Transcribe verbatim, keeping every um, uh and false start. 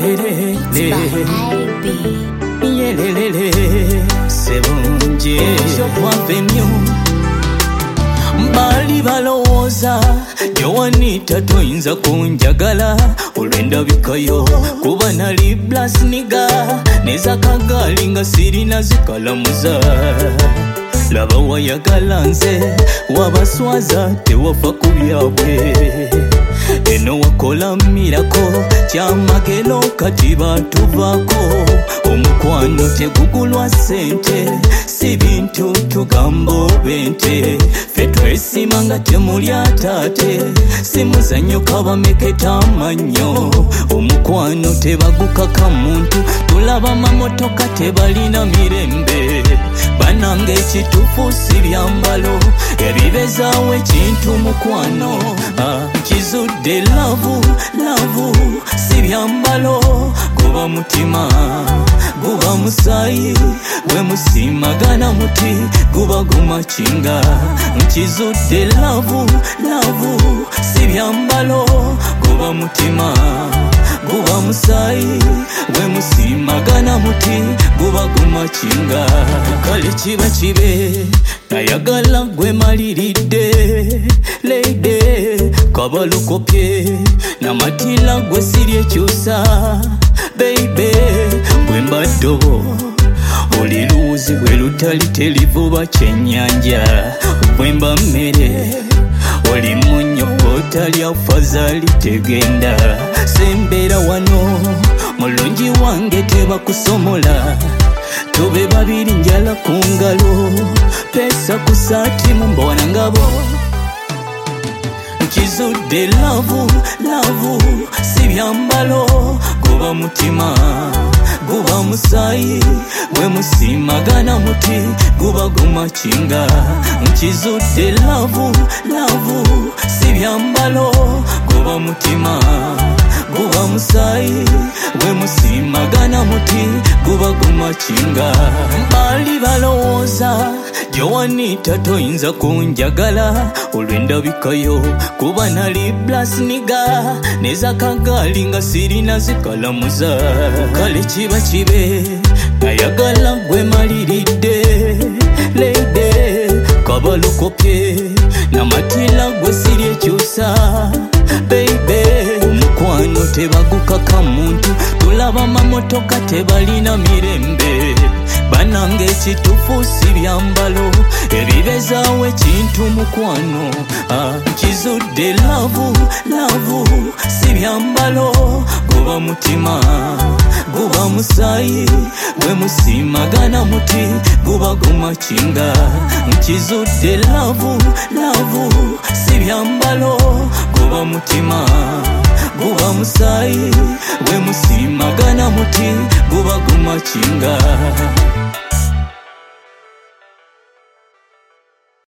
Sebunje Avenue Mbali balowooza Joanita toyinza kunjagala olw'endabikayo kuba nali blasniga neza kagali nga sirina zikalamuza laba wayagala nze wabaswaza tewafa ku byabwe eno wakola mirako kyamagero kati batuvaako omukwano tegugulwa sente si bintu tugamba obente ffe twesima nga temuli ataate si muzannyo kabameketa amannyo omukwano tebagukaka muntu tulaba mamotoka tebalina mirembe banange ekituufu si byambalo ebibezaawo ekintu mukwano kizudde lavu lavu si byambalo guba mutima guba musaayi bwe musimagana muti guba gumakinga nkizudde lavu lavu si byambalo guba mutima guba musaayi bwe musimagana muti guba gumakinga kale kiba kibe nayagala gwe maliridde leide kabalokopye namatila gwe siri ekyusa baby gwe mbaddobo oli luuzi bwe lutali telivuba kyennyanja gwe mba mmere oli munnyo otalya fazali tegenda sembera wano mulungi wange tebakusomola tube babiri njala ku ngalo pesa ku saati mu mbona ngabo nkizudde lavu lavu si byambalo guba mutima guba musaayi bwe musimagana muti guba gumakinga nkizudde lavu lavu si byambalo guba mutima guba musaayi bwe musimagana muti guba gumakinga mbali balowooza Joanita toyinza kunjagala olw'endabikayo kuba nali blasniga neza kagali nga sirina zikalamuza kale kiba kibe nayagala gwe maliridde leide kabalokopye namatila gwe siri ekyusa baby omukwano tebagukaka muntu tulaba mamotoka tebalina mirembe banange ekituufu si byambalo ebibezaawo ekintu mukwano kizudde lavu lavu si byambalo guba mutima guba musaayi bwe musimagana muti guba gumakinga nkizudde lavu lavu si byambalo guba mutima guba musaayi bwe musimagana muti guba gumakinga